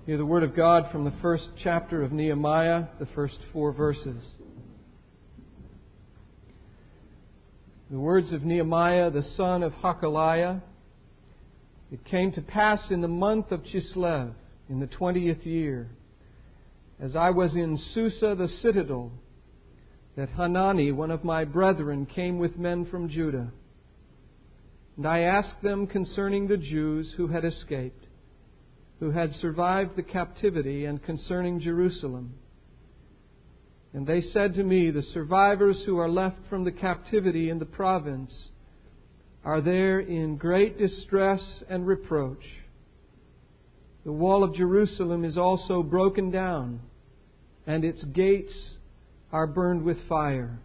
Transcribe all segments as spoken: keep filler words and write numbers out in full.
Hear the Word of God from the first chapter of Nehemiah, the first four verses. The words of Nehemiah, the son of Hakaliah. It came to pass in the month of Chislev, in the twentieth year, as I was in Susa the citadel, that Hanani, one of my brethren, came with men from Judah. And I asked them concerning the Jews who had escaped, who had survived the captivity, and concerning Jerusalem. And they said to me, the survivors who are left from the captivity in the province are there in great distress and reproach. The wall of Jerusalem is also broken down, and its gates are burned with fire.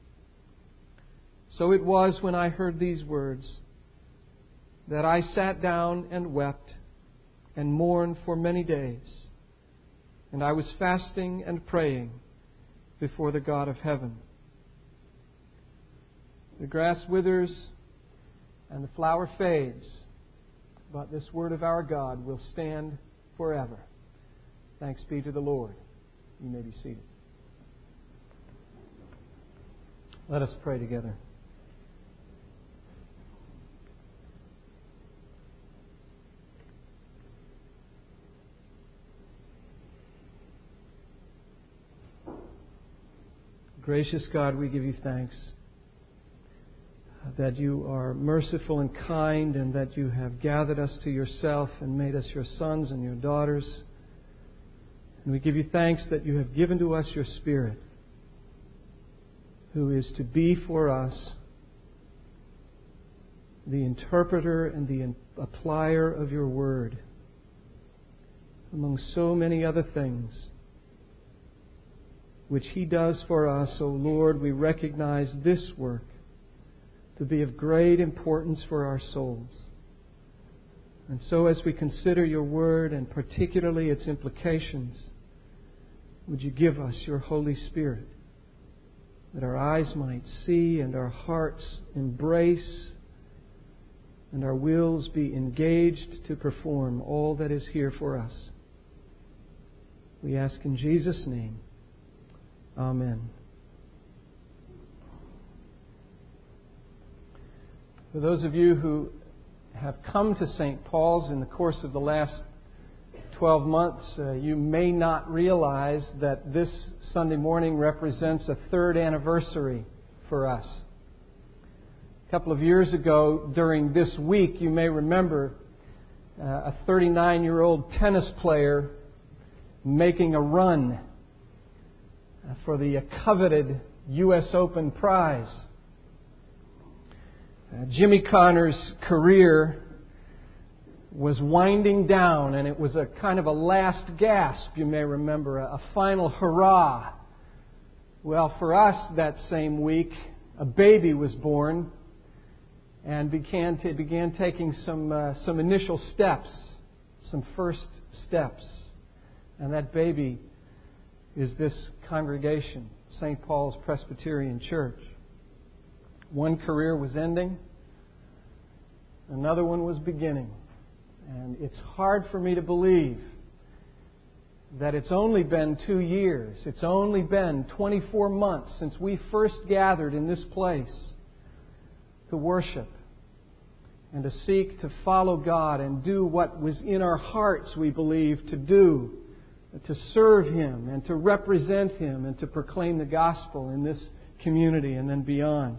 So it was when I heard these words that I sat down and wept and mourned for many days. And I was fasting and praying before the God of heaven. The grass withers and the flower fades, but this word of our God will stand forever. Thanks be to the Lord. You may be seated. Let us pray together. Gracious God, we give you thanks that you are merciful and kind, and that you have gathered us to yourself and made us your sons and your daughters. And we give you thanks that you have given to us your Spirit, who is to be for us the interpreter and the applier of your word, among so many other things which He does for us. O Lord, we recognize this work to be of great importance for our souls. And so as we consider your word, and particularly its implications, would you give us your Holy Spirit, that our eyes might see and our hearts embrace and our wills be engaged to perform all that is here for us. We ask in Jesus' name. Amen. For those of you who have come to Saint Paul's in the course of the last twelve months, uh, you may not realize that this Sunday morning represents a third anniversary for us. A couple of years ago, during this week, you may remember uh, a thirty-nine-year-old tennis player making a run for the coveted U S Open prize. Uh, Jimmy Connor's career was winding down, and it was a kind of a last gasp, you may remember, a, a final hurrah. Well, for us that same week, a baby was born and began, to, began taking some, uh, some initial steps, some first steps. And that baby is this congregation, Saint Paul's Presbyterian Church. One career was ending, another one was beginning. And it's hard for me to believe that it's only been two years, it's only been twenty-four months since we first gathered in this place to worship and to seek to follow God and do what was in our hearts, we believe, to do, to serve Him and to represent Him and to proclaim the gospel in this community and then beyond.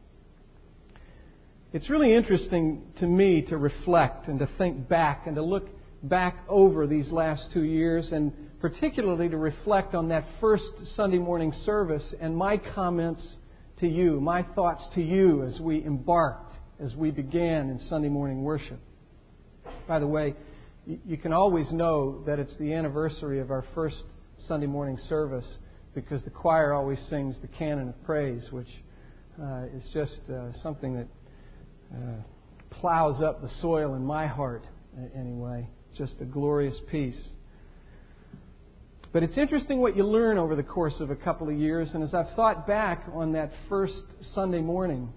It's really interesting to me to reflect and to think back and to look back over these last two years, and particularly to reflect on that first Sunday morning service and my comments to you, my thoughts to you as we embarked, as we began in Sunday morning worship. By the way, you can always know that it's the anniversary of our first Sunday morning service because the choir always sings the canon of praise, which uh, is just uh, something that uh, plows up the soil in my heart anyway. It's just a glorious piece. But it's interesting what you learn over the course of a couple of years, and as I've thought back on that first Sunday morning,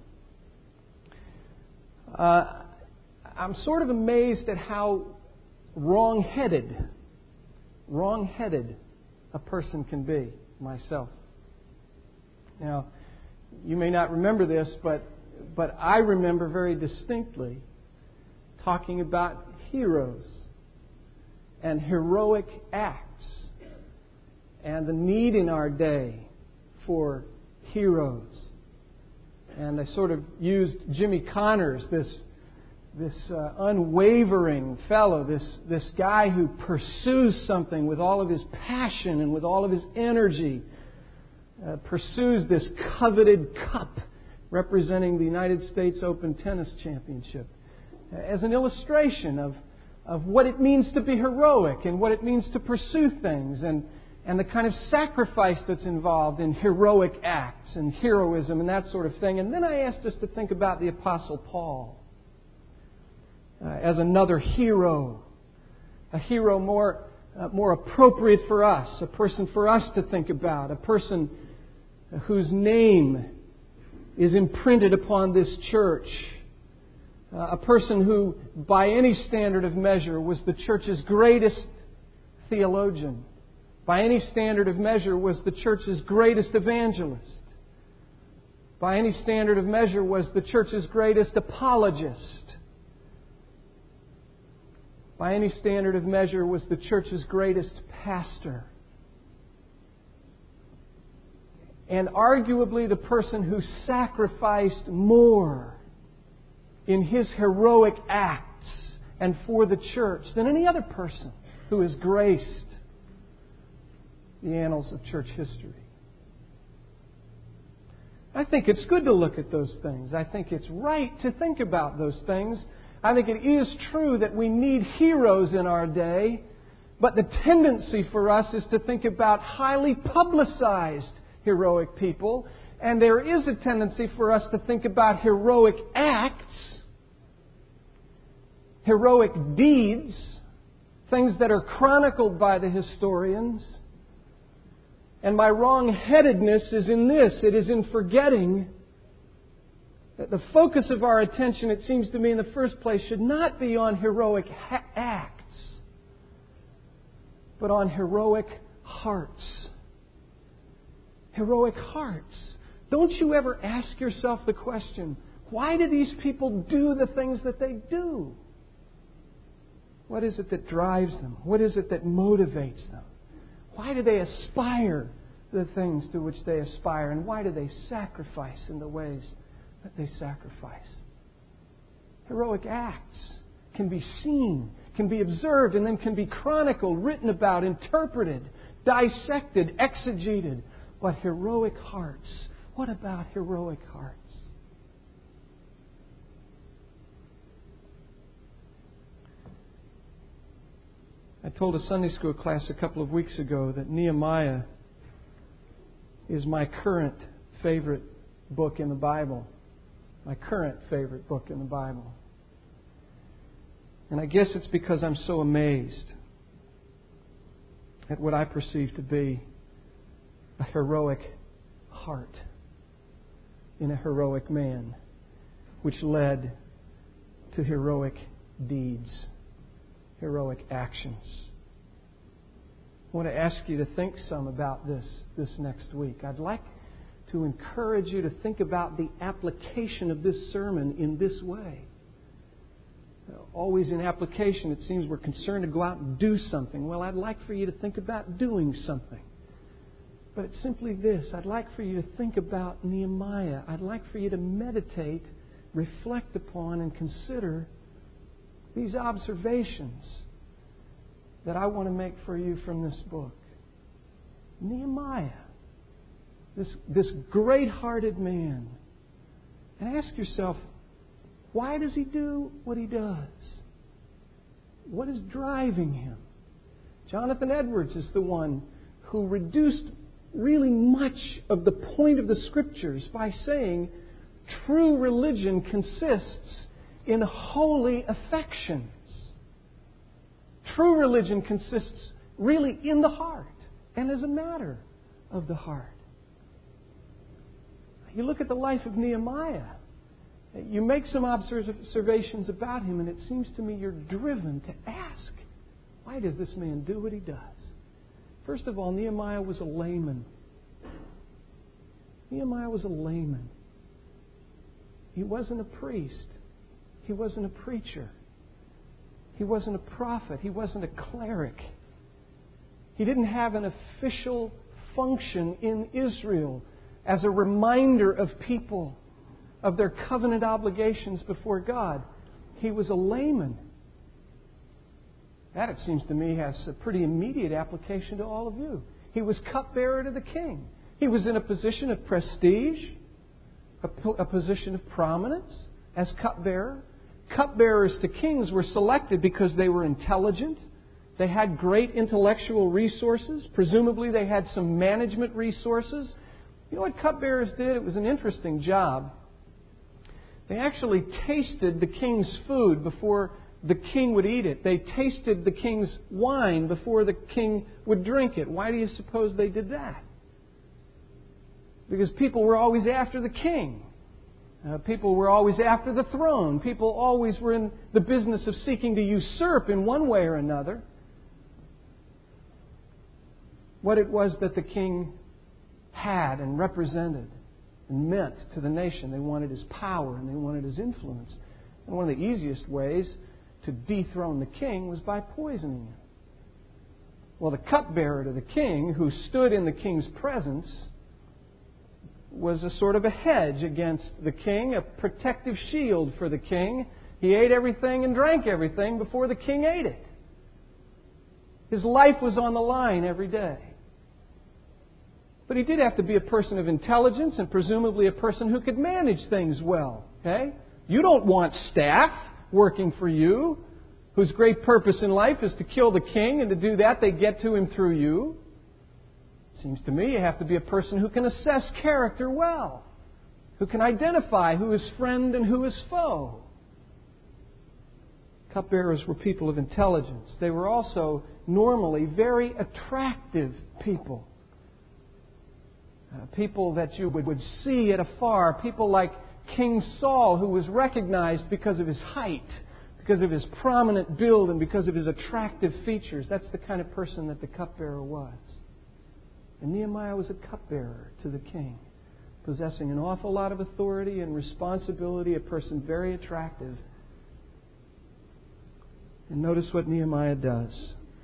uh, I'm sort of amazed at how wrong-headed wrong-headed a person can be, myself. Now, you may not remember this, but but I remember very distinctly talking about heroes and heroic acts and the need in our day for heroes. And I sort of used Jimmy Connors, this this uh, unwavering fellow, this this guy who pursues something with all of his passion and with all of his energy, uh, pursues this coveted cup representing the United States Open Tennis Championship, as an illustration of, of what it means to be heroic and what it means to pursue things and, and the kind of sacrifice that's involved in heroic acts and heroism and that sort of thing. And then I asked us to think about the Apostle Paul uh, as another hero, a hero more, uh, more appropriate for us, a person for us to think about, a person whose name is imprinted upon this church. Uh, a person who, by any standard of measure, was the church's greatest theologian. By any standard of measure, was the church's greatest evangelist. By any standard of measure, was the church's greatest apologist. By any standard of measure, was the church's greatest pastor. And arguably the person who sacrificed more in his heroic acts and for the church than any other person who has graced the annals of church history. I think it's good to look at those things. I think it's right to think about those things. I think it is true that we need heroes in our day, but the tendency for us is to think about highly publicized heroic people, and there is a tendency for us to think about heroic acts, heroic deeds, things that are chronicled by the historians. And my wrong-headedness is in this. It is in forgetting that the focus of our attention, it seems to me in the first place, should not be on heroic ha- acts, but on heroic hearts. Heroic hearts. Don't you ever ask yourself the question, why do these people do the things that they do? What is it that drives them? What is it that motivates them? Why do they aspire to the things to which they aspire? And why do they sacrifice in the ways that they sacrifice? Heroic acts can be seen, can be observed, and then can be chronicled, written about, interpreted, dissected, exegeted. But heroic hearts, what about heroic hearts? I told a Sunday school class a couple of weeks ago that Nehemiah is my current favorite book in the Bible. My current favorite book in the Bible. And I guess it's because I'm so amazed at what I perceive to be a heroic heart in a heroic man, which led to heroic deeds, heroic actions. I want to ask you to think some about this this next week. I'd like to encourage you to think about the application of this sermon in this way. Always in application, it seems we're concerned to go out and do something. Well, I'd like for you to think about doing something. But it's simply this. I'd like for you to think about Nehemiah. I'd like for you to meditate, reflect upon, and consider these observations that I want to make for you from this book. Nehemiah, this, this great-hearted man. And ask yourself, why does he do what he does? What is driving him? Jonathan Edwards is the one who reduced really much of the point of the Scriptures by saying true religion consists in holy affections. True religion consists really in the heart and as a matter of the heart. You look at the life of Nehemiah. You make some observations about him, and it seems to me you're driven to ask, why does this man do what he does? First of all, Nehemiah was a layman. Nehemiah was a layman. He wasn't a priest. He wasn't a preacher. He wasn't a prophet. He wasn't a cleric. He didn't have an official function in Israel as a reminder of people of their covenant obligations before God. He was a layman. That, it seems to me, has a pretty immediate application to all of you. He was cupbearer to the king. He was in a position of prestige, a, a position of prominence as cupbearer. Cupbearers to kings were selected because they were intelligent. They had great intellectual resources. Presumably they had some management resources. You know what cupbearers did? It was an interesting job. They actually tasted the king's food before the king would eat it. They tasted the king's wine before the king would drink it. Why do you suppose they did that? Because people were always after the king. Uh, people were always after the throne. People always were in the business of seeking to usurp in one way or another what it was that the king had and represented and meant to the nation. They wanted his power and they wanted his influence. And one of the easiest ways to dethrone the king was by poisoning him. Well, the cupbearer to the king, who stood in the king's presence, was a sort of a hedge against the king, a protective shield for the king. He ate everything and drank everything before the king ate it. His life was on the line every day. But he did have to be a person of intelligence and presumably a person who could manage things well. Okay? You don't want staff working for you whose great purpose in life is to kill the king, and to do that they get to him through you. Seems to me you have to be a person who can assess character well, who can identify who is friend and who is foe. Cupbearers were people of intelligence. They were also normally very attractive people. Uh, people that you would, would see at afar. People like King Saul, who was recognized because of his height, because of his prominent build, and because of his attractive features. That's the kind of person that the cupbearer was. And Nehemiah was a cupbearer to the king, possessing an awful lot of authority and responsibility, a person very attractive. And notice what Nehemiah does.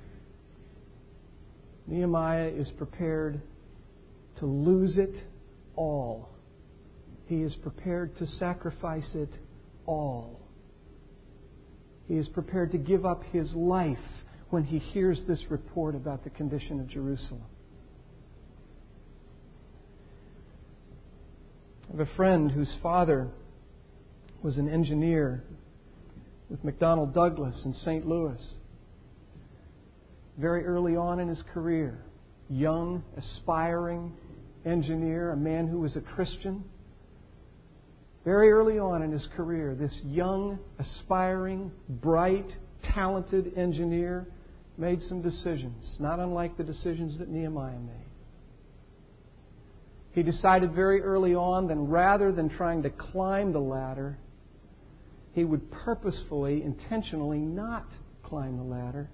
Nehemiah is prepared to lose it all. He is prepared to sacrifice it all. He is prepared to give up his life when he hears this report about the condition of Jerusalem. I have a friend whose father was an engineer with McDonnell Douglas in Saint Louis. Very early on in his career, young, aspiring engineer, a man who was a Christian. Very early on in his career, this young, aspiring, bright, talented engineer made some decisions, not unlike the decisions that Nehemiah made. He decided very early on that rather than trying to climb the ladder, he would purposefully, intentionally not climb the ladder.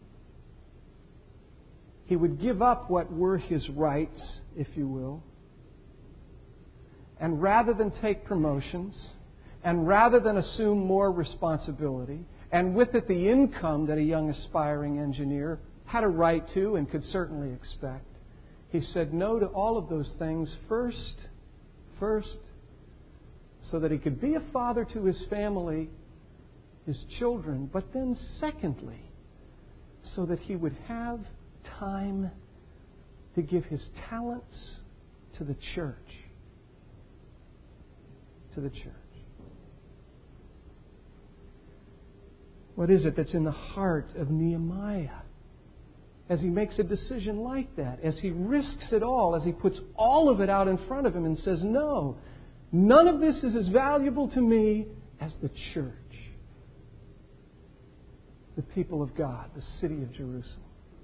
He would give up what were his rights, if you will. And rather than take promotions, and rather than assume more responsibility, and with it the income that a young aspiring engineer had a right to and could certainly expect, he said no to all of those things first, first, so that he could be a father to his family, his children, but then secondly, so that he would have time to give his talents to the church. To the church. What is it that's in the heart of Nehemiah as he makes a decision like that? As he risks it all, as he puts all of it out in front of him and says, no, none of this is as valuable to me as the church. The people of God, the city of Jerusalem.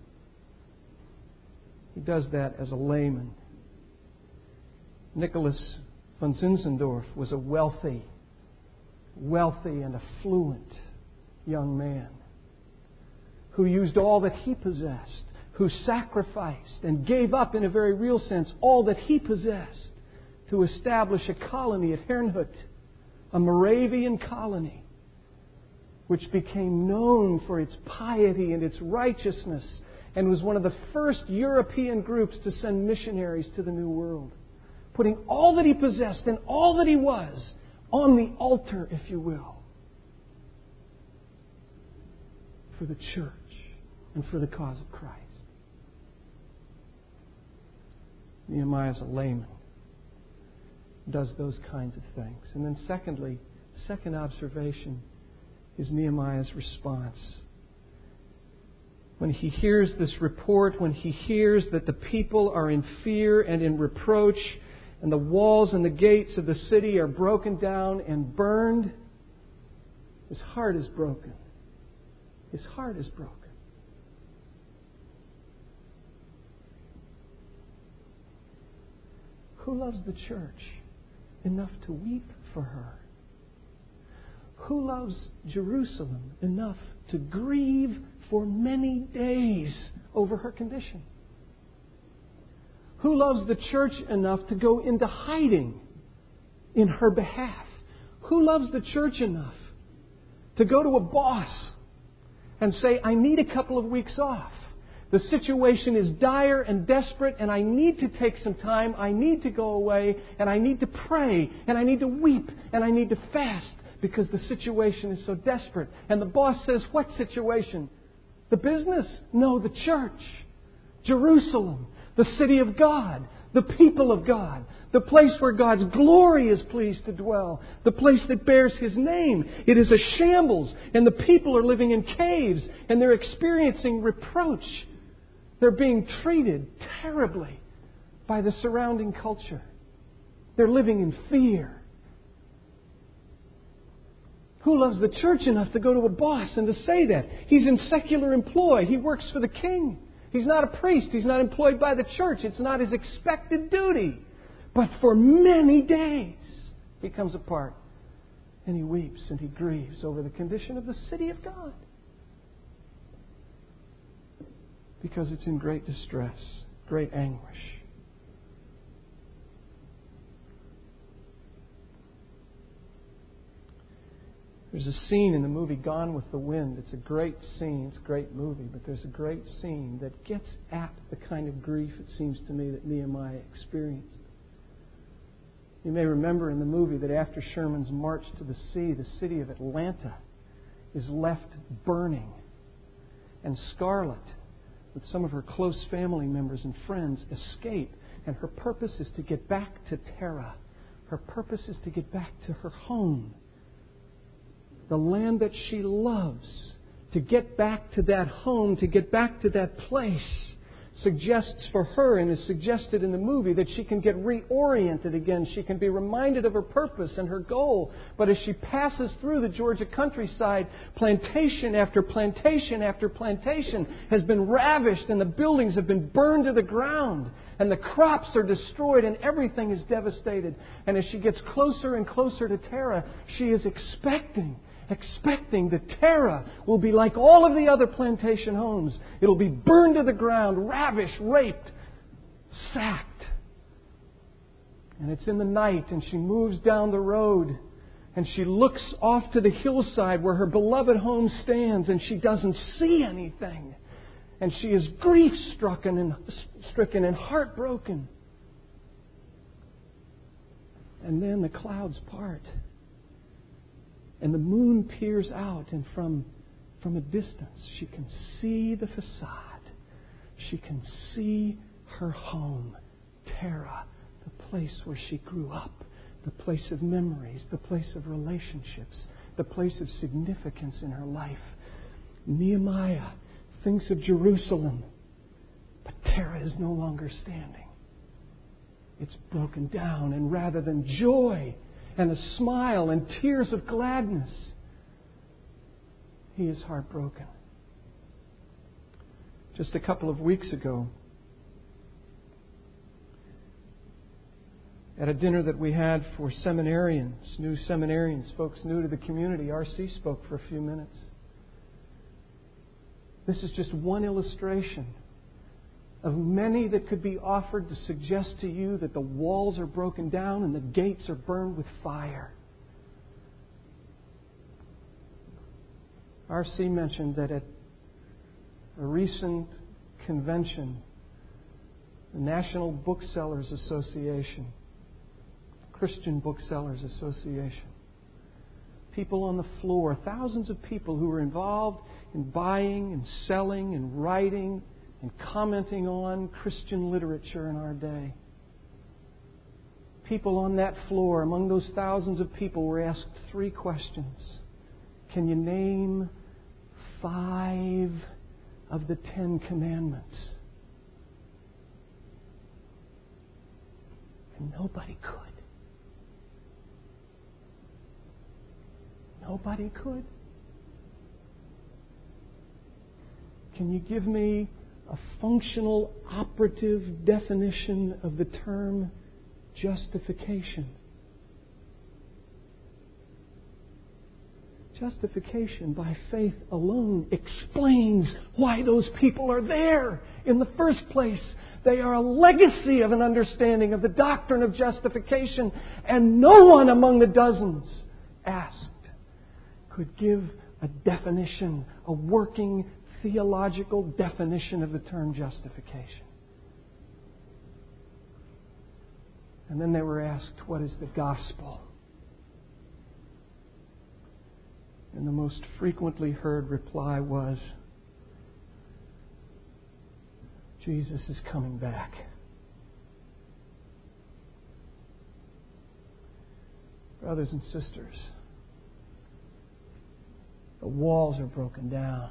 He does that as a layman. Nicholas von Zinzendorf was a wealthy, wealthy and affluent young man who used all that he possessed, who sacrificed and gave up, in a very real sense, all that he possessed to establish a colony at Herrnhut, a Moravian colony, which became known for its piety and its righteousness, and was one of the first European groups to send missionaries to the New World, putting all that he possessed and all that he was on the altar, if you will, for the church and for the cause of Christ. Nehemiah is a layman, does those kinds of things. And then secondly, second observation is Nehemiah's response. When he hears this report, when he hears that the people are in fear and in reproach, and the walls and the gates of the city are broken down and burned, his heart is broken. His heart is broken. Who loves the church enough to weep for her? Who loves Jerusalem enough to grieve for many days over her condition? Who loves the church enough to go into hiding in her behalf? Who loves the church enough to go to a boss and say, I need a couple of weeks off. The situation is dire and desperate, and I need to take some time. I need to go away, and I need to pray, and I need to weep, and I need to fast because the situation is so desperate. And the boss says, what situation? The business? No, the church. Jerusalem, the city of God, the people of God, the place where God's glory is pleased to dwell, the place that bears His name. It is a shambles, and the people are living in caves, and they're experiencing reproach. They're being treated terribly by the surrounding culture. They're living in fear. Who loves the church enough to go to a boss and to say that? He's in secular employ. He works for the king. He's not a priest. He's not employed by the church. It's not his expected duty. But for many days, he comes apart and he weeps and he grieves over the condition of the city of God. Because it's in great distress, great anguish. There's a scene in the movie Gone with the Wind. It's a great scene. It's a great movie. But there's a great scene that gets at the kind of grief, it seems to me, that Nehemiah experienced. You may remember in the movie that after Sherman's march to the sea, the city of Atlanta is left burning. And Scarlett, with some of her close family members and friends, escape. And her purpose is to get back to Tara. Her purpose is to get back to her home, the land that she loves. To get back to that home, to get back to that place, suggests for her, and is suggested in the movie, that she can get reoriented again. She can be reminded of her purpose and her goal. But as she passes through the Georgia countryside, plantation after plantation after plantation has been ravished, and the buildings have been burned to the ground, and the crops are destroyed, and everything is devastated. And as she gets closer and closer to Tara, she is expecting expecting that Tara will be like all of the other plantation homes. It'll be burned to the ground, ravished, raped, sacked. And it's in the night, and she moves down the road, and she looks off to the hillside where her beloved home stands, and she doesn't see anything. And she is grief-stricken and stricken and heartbroken. And then the clouds part. And the moon peers out, and from, from a distance she can see the facade. She can see her home, Tara, the place where she grew up, the place of memories, the place of relationships, the place of significance in her life. Nehemiah thinks of Jerusalem, but Tara is no longer standing. It's broken down, and rather than joy and a smile and tears of gladness, he is heartbroken. Just a couple of weeks ago, at a dinner that we had for seminarians, new seminarians, folks new to the community, R C spoke for a few minutes. This is just one illustration of many that could be offered to suggest to you that the walls are broken down and the gates are burned with fire. R C mentioned that at a recent convention, the National Booksellers Association, Christian Booksellers Association, people on the floor, thousands of people who were involved in buying and selling and writing and commenting on Christian literature in our day. People on that floor, among those thousands of people, were asked three questions. Can you name five of the Ten Commandments? And nobody could. Nobody could. Can you give me a functional, operative definition of the term justification? Justification by faith alone explains why those people are there in the first place. They are a legacy of an understanding of the doctrine of justification, and no one among the dozens asked could give a definition, a working theological definition of the term justification. And then they were asked, what is the gospel? And the most frequently heard reply was, Jesus is coming back. Brothers and sisters, the walls are broken down,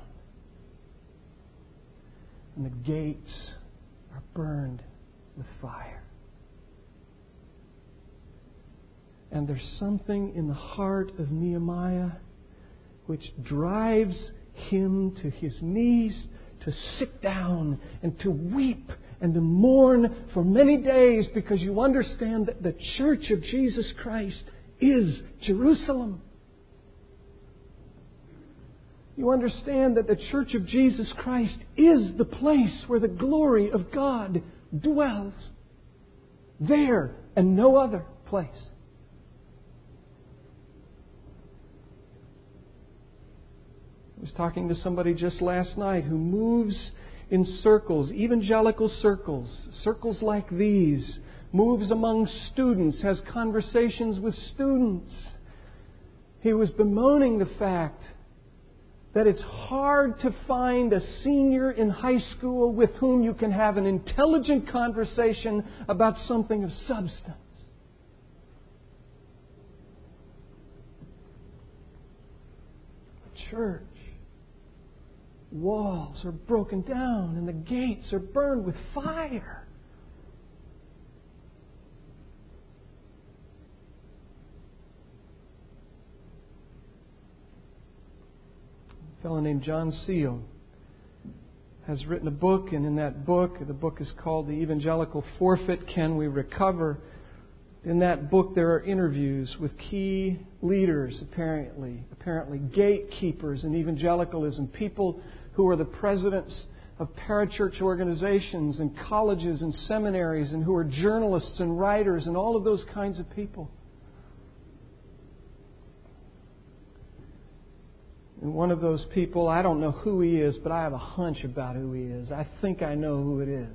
and the gates are burned with fire. And there's something in the heart of Nehemiah which drives him to his knees to sit down and to weep and to mourn for many days, because you understand that the church of Jesus Christ is Jerusalem. You understand that the church of Jesus Christ is the place where the glory of God dwells. There and no other place. I was talking to somebody just last night who moves in circles, evangelical circles, circles like these, moves among students, has conversations with students. He was bemoaning the fact that it's hard to find a senior in high school with whom you can have an intelligent conversation about something of substance. The church, walls are broken down and the gates are burned with fire. A fellow named John Seal has written a book, and in that book, the book is called The Evangelical Forfeit, Can We Recover? In that book there are interviews with key leaders, apparently, apparently gatekeepers in evangelicalism, people who are the presidents of parachurch organizations and colleges and seminaries, and who are journalists and writers and all of those kinds of people. And one of those people, I don't know who he is, but I have a hunch about who he is. I think I know who it is.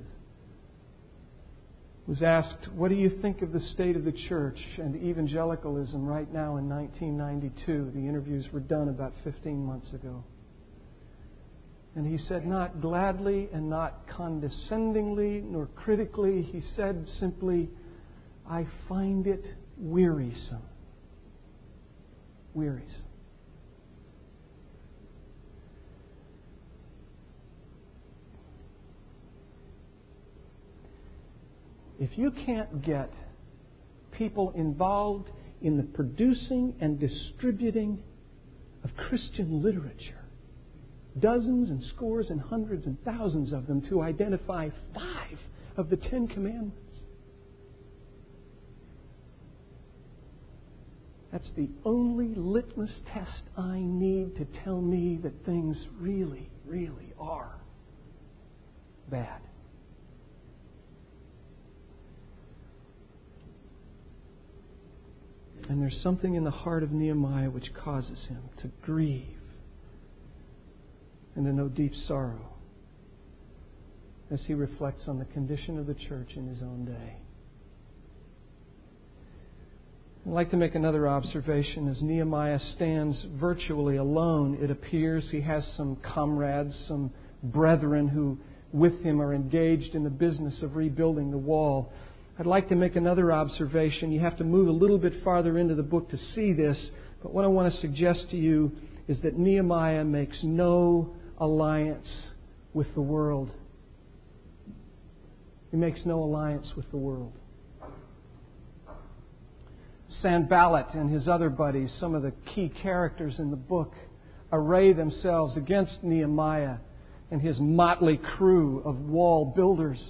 Was asked, what do you think of the state of the church and evangelicalism right now in nineteen ninety-two? The interviews were done about fifteen months ago. And he said, not gladly and not condescendingly nor critically, he said simply, I find it wearisome. Wearisome. If you can't get people involved in the producing and distributing of Christian literature, dozens and scores and hundreds and thousands of them, to identify five of the Ten Commandments, that's the only litmus test I need to tell me that things really, really are bad. And there's something in the heart of Nehemiah which causes him to grieve and to know deep sorrow as he reflects on the condition of the church in his own day. I'd like to make another observation. As Nehemiah stands virtually alone, it appears he has some comrades, some brethren who with him are engaged in the business of rebuilding the wall. I'd like to make another observation. You have to move a little bit farther into the book to see this, but what I want to suggest to you is that Nehemiah makes no alliance with the world. He makes no alliance with the world. Sanballat and his other buddies, some of the key characters in the book, array themselves against Nehemiah and his motley crew of wall builders.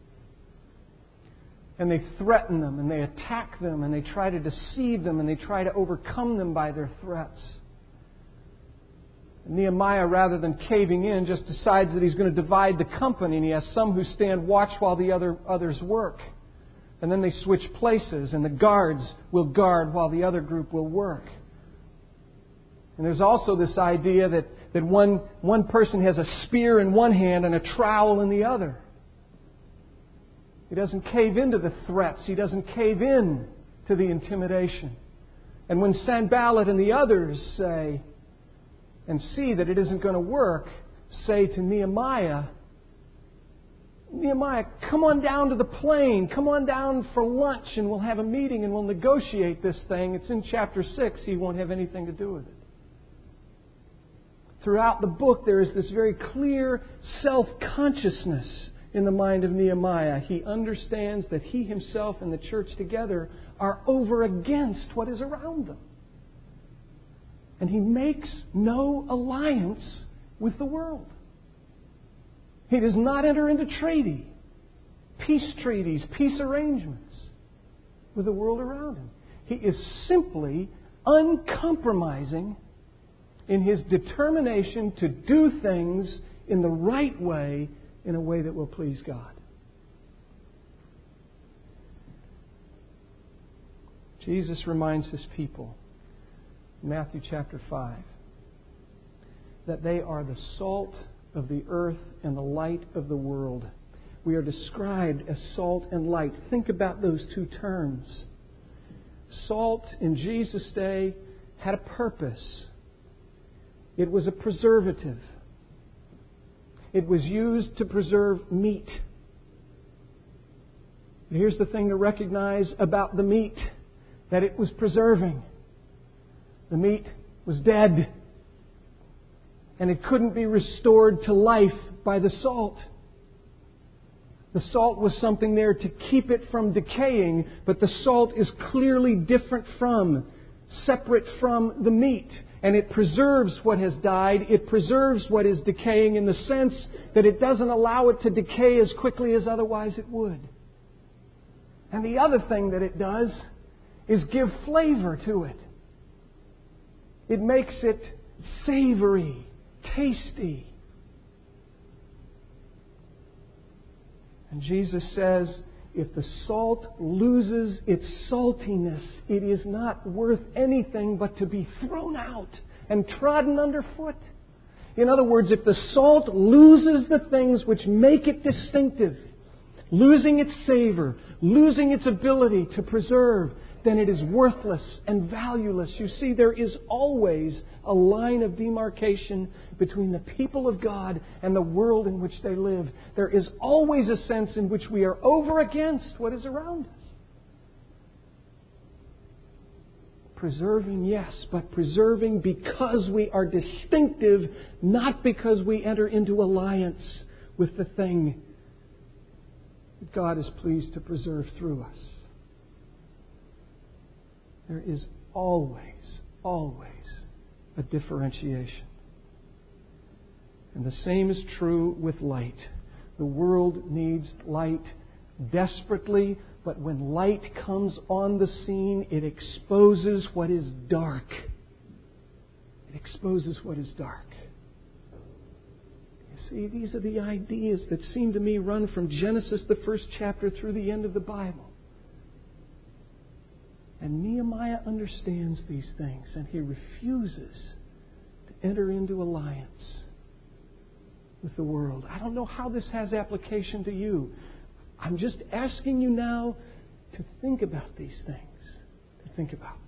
And they threaten them and they attack them and they try to deceive them and they try to overcome them by their threats. And Nehemiah, rather than caving in, just decides that he's going to divide the company, and he has some who stand watch while the other others work. And then they switch places, and the guards will guard while the other group will work. And there's also this idea that, that one, one person has a spear in one hand and a trowel in the other. He doesn't cave into the threats. He doesn't cave in to the intimidation. And when Sanballat and the others say, and see that it isn't going to work, say to Nehemiah, Nehemiah, come on down to the plain. Come on down for lunch and we'll have a meeting and we'll negotiate this thing. It's in chapter six. He won't have anything to do with it. Throughout the book, there is this very clear self-consciousness in the mind of Nehemiah. He understands that he himself and the church together are over against what is around them. And he makes no alliance with the world. He does not enter into treaty, peace treaties, peace arrangements with the world around him. He is simply uncompromising in his determination to do things in the right way, in a way that will please God. Jesus reminds his people, Matthew chapter five, that they are the salt of the earth and the light of the world. We are described as salt and light. Think about those two terms. Salt in Jesus' day had a purpose. It was a preservative. It was used to preserve meat. And here's the thing to recognize about the meat that it was preserving. The meat was dead. And it couldn't be restored to life by the salt. The salt was something there to keep it from decaying, but the salt is clearly different from, separate from the meat. And it preserves what has died. It preserves what is decaying in the sense that it doesn't allow it to decay as quickly as otherwise it would. And the other thing that it does is give flavor to it. It makes it savory, tasty. And Jesus says, if the salt loses its saltiness, it is not worth anything but to be thrown out and trodden underfoot. In other words, if the salt loses the things which make it distinctive, losing its savor, losing its ability to preserve, then it is worthless and valueless. You see, there is always a line of demarcation between the people of God and the world in which they live. There is always a sense in which we are over against what is around us. Preserving, yes, but preserving because we are distinctive, not because we enter into alliance with the thing that God is pleased to preserve through us. There is always, always a differentiation. And the same is true with light. The world needs light desperately, but when light comes on the scene, it exposes what is dark. It exposes what is dark. You see, these are the ideas that seem to me run from Genesis, the first chapter, through the end of the Bible. And Nehemiah understands these things, and he refuses to enter into alliance with the world. I don't know how this has application to you. I'm just asking you now to think about these things, to think about them.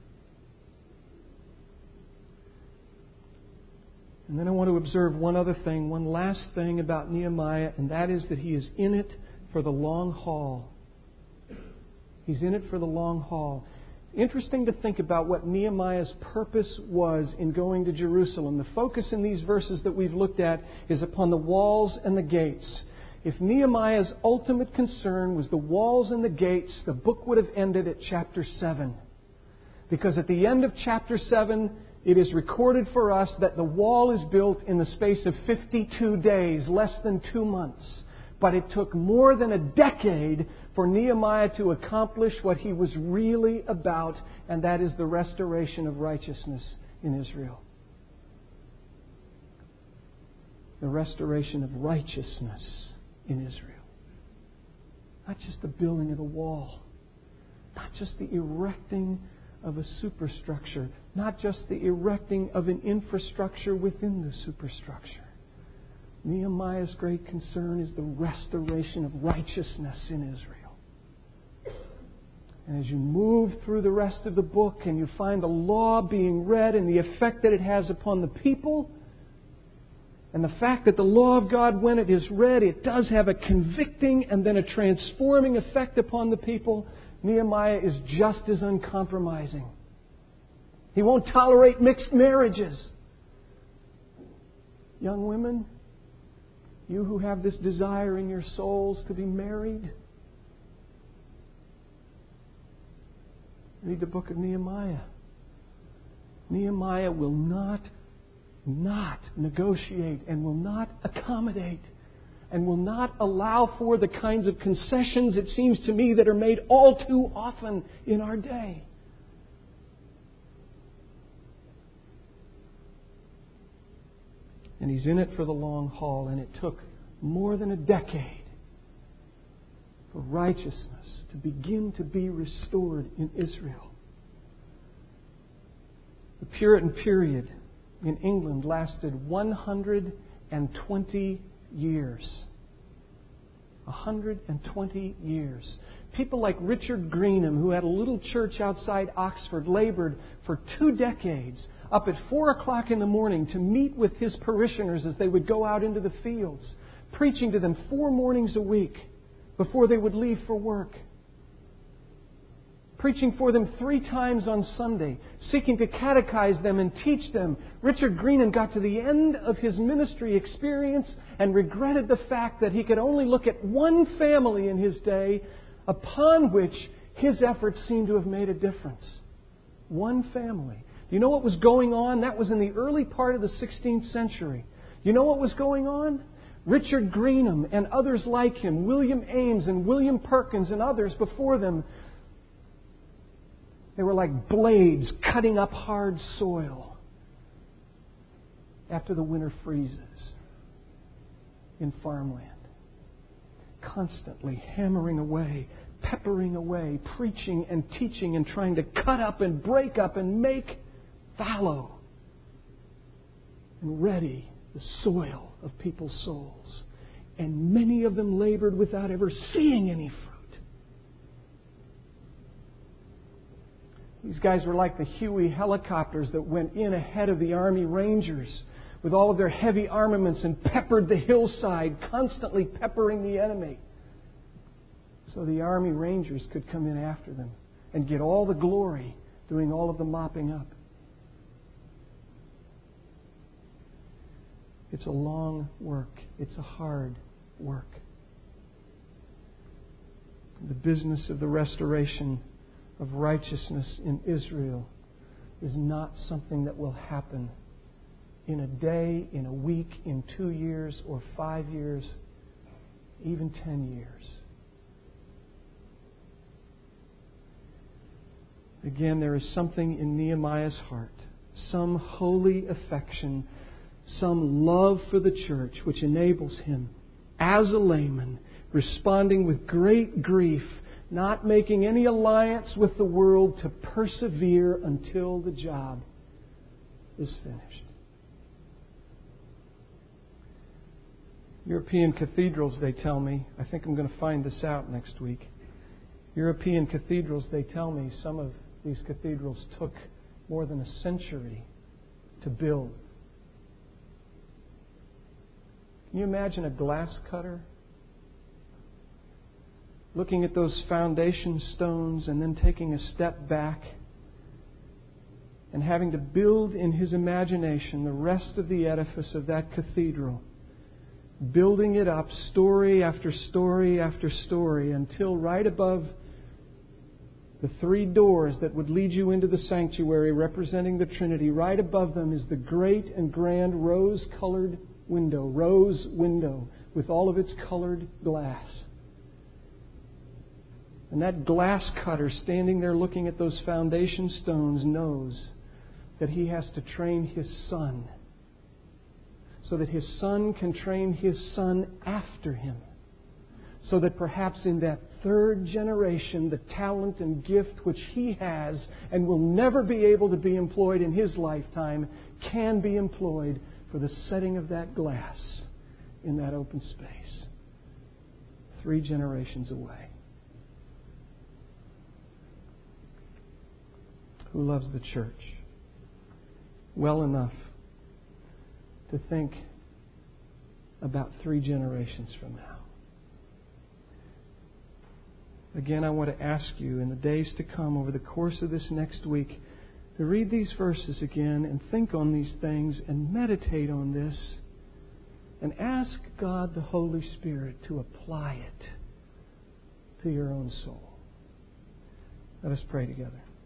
And then I want to observe one other thing, one last thing about Nehemiah, and that is that he is in it for the long haul. He's in it for the long haul. Interesting to think about what Nehemiah's purpose was in going to Jerusalem. The focus in these verses that we've looked at is upon the walls and the gates. If Nehemiah's ultimate concern was the walls and the gates, the book would have ended at chapter seven. Because at the end of chapter seven, it is recorded for us that the wall is built in the space of fifty-two days, less than two months. But it took more than a decade for Nehemiah to accomplish what he was really about, and that is the restoration of righteousness in Israel. The restoration of righteousness in Israel. Not just the building of the wall. Not just the erecting of a superstructure. Not just the erecting of an infrastructure within the superstructure. Nehemiah's great concern is the restoration of righteousness in Israel. And as you move through the rest of the book and you find the law being read and the effect that it has upon the people, and the fact that the law of God, when it is read, it does have a convicting and then a transforming effect upon the people, Nehemiah is just as uncompromising. He won't tolerate mixed marriages. Young women, you who have this desire in your souls to be married, read the book of Nehemiah. Nehemiah will not, not negotiate and will not accommodate and will not allow for the kinds of concessions, it seems to me, that are made all too often in our day. And he's in it for the long haul, and it took more than a decade for righteousness to begin to be restored in Israel. The Puritan period in England lasted one hundred twenty years. one hundred twenty years. People like Richard Greenham, who had a little church outside Oxford, labored for two decades up at four o'clock in the morning to meet with his parishioners as they would go out into the fields, preaching to them four mornings a week before they would leave for work. Preaching for them three times on Sunday, seeking to catechize them and teach them. Richard Greenham got to the end of his ministry experience and regretted the fact that he could only look at one family in his day upon which his efforts seemed to have made a difference. One family. Do you know what was going on? That was in the early part of the sixteenth century. You know what was going on? Richard Greenham and others like him, William Ames and William Perkins and others before them, they were like blades cutting up hard soil after the winter freezes in farmland. Constantly hammering away, peppering away, preaching and teaching and trying to cut up and break up and make fallow and ready the soil of people's souls. And many of them labored without ever seeing any fruit. These guys were like the Huey helicopters that went in ahead of the Army Rangers with all of their heavy armaments and peppered the hillside, constantly peppering the enemy. So the Army Rangers could come in after them and get all the glory doing all of the mopping up. It's a long work. It's a hard work. The business of the restoration of righteousness in Israel is not something that will happen in a day, in a week, in two years, or five years, even ten years. Again, there is something in Nehemiah's heart, some holy affection, some love for the church which enables him, as a layman, responding with great grief not making any alliance with the world, to persevere until the job is finished. European cathedrals, they tell me, I think I'm going to find this out next week. European cathedrals, they tell me, some of these cathedrals took more than a century to build. Can you imagine a glass cutter looking at those foundation stones and then taking a step back and having to build in his imagination the rest of the edifice of that cathedral, building it up story after story after story until right above the three doors that would lead you into the sanctuary representing the Trinity, right above them is the great and grand rose-colored window, rose window with all of its colored glass. And that glass cutter standing there looking at those foundation stones knows that he has to train his son so that his son can train his son after him. So that perhaps in that third generation, the talent and gift which he has and will never be able to be employed in his lifetime can be employed for the setting of that glass in that open space. Three generations away. Who loves the church well enough to think about three generations from now? Again, I want to ask you in the days to come, over the course of this next week, to read these verses again and think on these things and meditate on this and ask God the Holy Spirit to apply it to your own soul. Let us pray together.